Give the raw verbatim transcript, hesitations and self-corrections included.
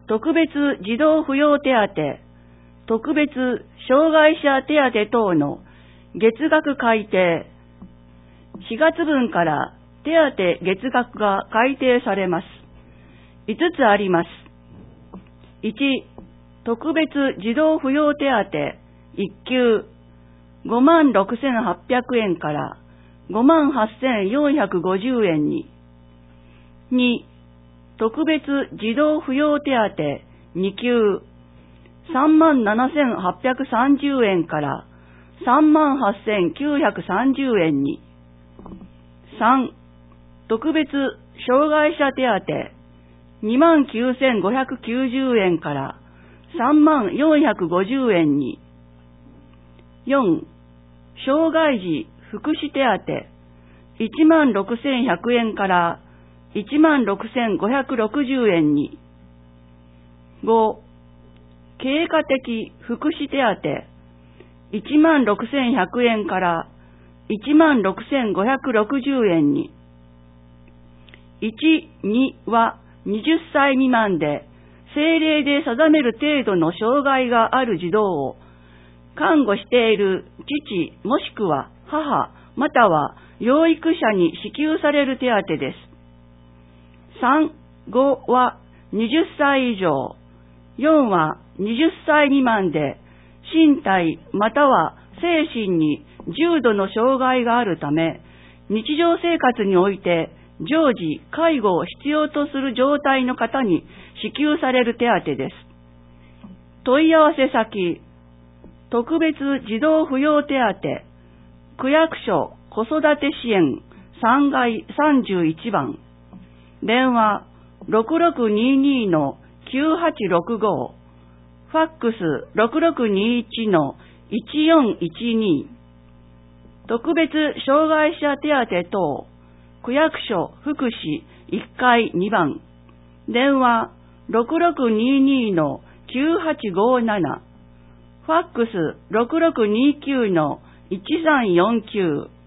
特別児童扶養手当、特別障害者手当等の月額改定。しがつぶんから手当月額が改定されます。いつつあります。いち、特別児童扶養手当いっきゅうごまんろくせんはっぴゃくえんからごまんはっせんよんひゃくごじゅうえんに。に、特別児童扶養手当にきゅうさんまんななせんはっぴゃくさんじゅうえんからさんまんはっせんきゅうひゃくさんじゅうえんに。さん、特別障害者手当にまんきゅうせんごひゃくきゅうじゅうえんからさんまんよんひゃくごじゅうえんに。よん、障害児福祉手当いちまんろくせんひゃくえんからいちまんろくせんごひゃくろくじゅうえんに。ご、経過的福祉手当いちまんろくせんひゃくえんからいちまんろくせんごひゃくろくじゅうえんに。いち、にははたち未満で政令で定める程度の障害がある児童を看護している父もしくは母または養育者に支給される手当です。さん、ごははたち以上、よんははたち未満で身体または精神に重度の障害があるため、日常生活において常時介護を必要とする状態の方に支給される手当です。問い合わせ先、特別児童扶養手当、区役所子育て支援さんがいさんじゅういちばん、電話 ろくろくにーにーのきゅうはちろくご、ファックス ろくろくにいちのいちよんいちに、特別障害者手当等、区役所福祉いっかいにばん、電話 ろくろくにーにーのきゅうはちごなな、ファックス ろくろくにーきゅうのいちさんよんきゅう、